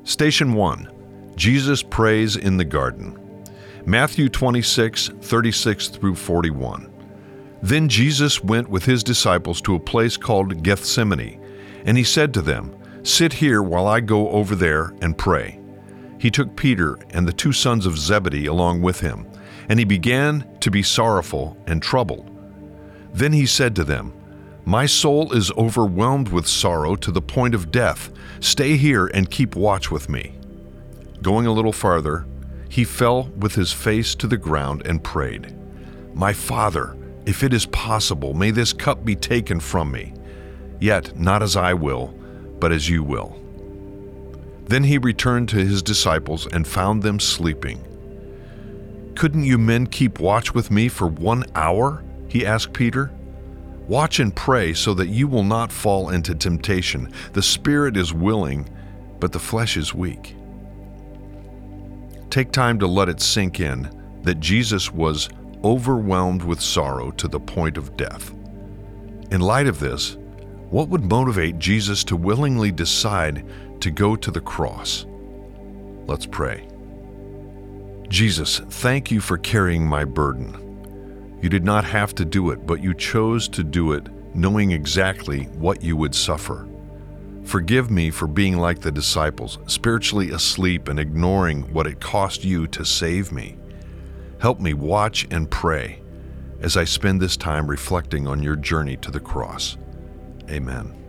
Station 1. Jesus prays in the garden. Matthew 26:36 through 41. Then Jesus went with his disciples to a place called Gethsemane, and he said to them, "Sit here while I go over there and pray." He took Peter and the two sons of Zebedee along with him, and he began to be sorrowful and troubled. Then he said to them, "My soul is overwhelmed with sorrow to the point of death. Stay here and keep watch with me." Going a little farther, he fell with his face to the ground and prayed, "My Father, if it is possible, may this cup be taken from me. Yet not as I will, but as you will." Then he returned to his disciples and found them sleeping. "Couldn't you men keep watch with me for 1 hour?" he asked Peter. "Watch and pray so that you will not fall into temptation. The spirit is willing, but the flesh is weak." Take time to let it sink in that Jesus was overwhelmed with sorrow to the point of death. In light of this, what would motivate Jesus to willingly decide to go to the cross? Let's pray. Jesus, thank you for carrying my burden. You did not have to do it, but you chose to do it knowing exactly what you would suffer. Forgive me for being like the disciples, spiritually asleep and ignoring what it cost you to save me. Help me watch and pray as I spend this time reflecting on your journey to the cross. Amen.